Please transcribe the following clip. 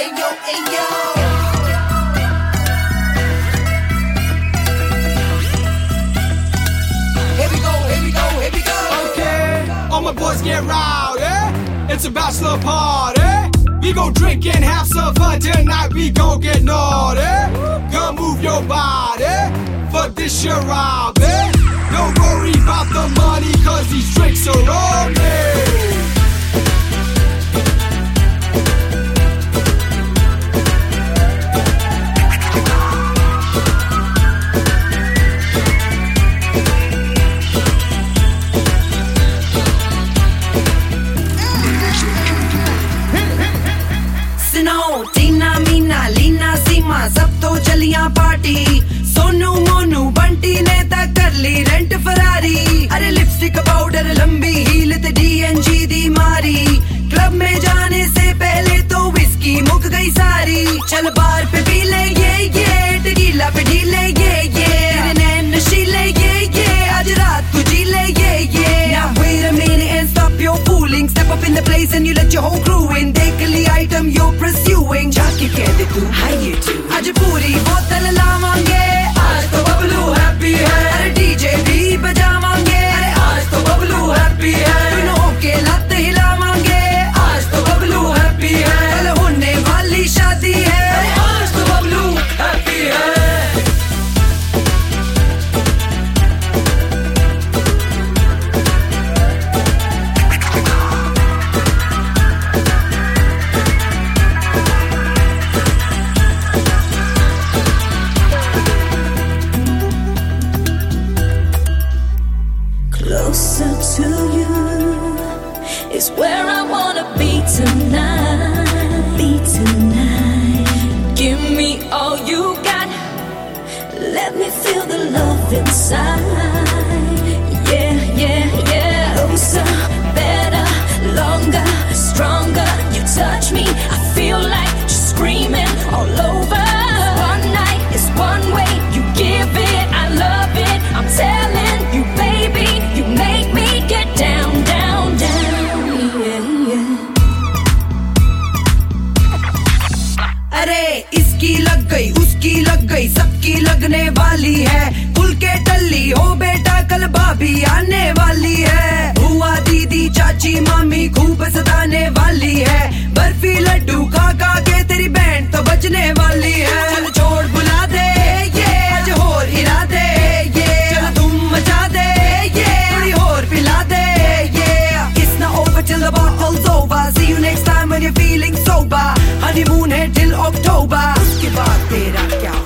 ayo, ayo. Here we go, here we go, here we go. Okay, all my boys get rowdy. It's a bachelor party. We gon' drink and have some fun tonight. We gon' get naughty. Come move your body for this year, Robbie. Don't worry about the money, cause these drinks are on me. टीना मीना लीना सीमा सब तो चलियां party Sonu Monu Bunty ने तक कर ली rent Ferrari अरे lipstick powder लंबी heel ते डीएनजी दी मारी क्लब में जाने से पहले तो विस्की मुक गई सारी चल बार पे पी ले ये टकीला पे ढीले ये तेरे नैन नशीले ये आज रात को जी ले ये now wait a minute and stop your fooling step up in the place and you let your whole crew in देख ली item you're pursuing जाके कह दे तू how you do आज पूरी बोतल लावांगे आज तो बबलू हैप्पी है अरे डीजे भी बजावांगे अरे आज तो बबलू हैप्पी है दोनों के लत हिलावांगे आज तो बबलू हैप्पी है कल होने वाली शादी है अरे आज तो बबलू हैप्पी है Closer to you is where I wanna be tonight. Be tonight. Give me all you got. Let me feel the love inside. Yeah, yeah, yeah. Closer, better, longer, stronger. You touch me, I feel like just screaming all over. One night is one way. You give it, I love it. I'm telling you, baby. You make me get down, down, down, yeah, yeah. अरे इसकी लग गई उसकी लग गई सबकी लगने वाली है खुल के टल्ली हो बेटा कल भाभी आने वाली है बुआ दीदी चाची मामी खूब सताने वाली है बर्फी लड्डू खा खा के तेरी बैंड तो बजने वाली है चल छोड़ बुला दे ये आज होर हिला दे ये चल तुम मचा दे ये थोड़ी होर पिला दे ये it's not over till the bottle's over see you next time when you're feeling sober honeymoon है till October उसके बाद तेरा क्या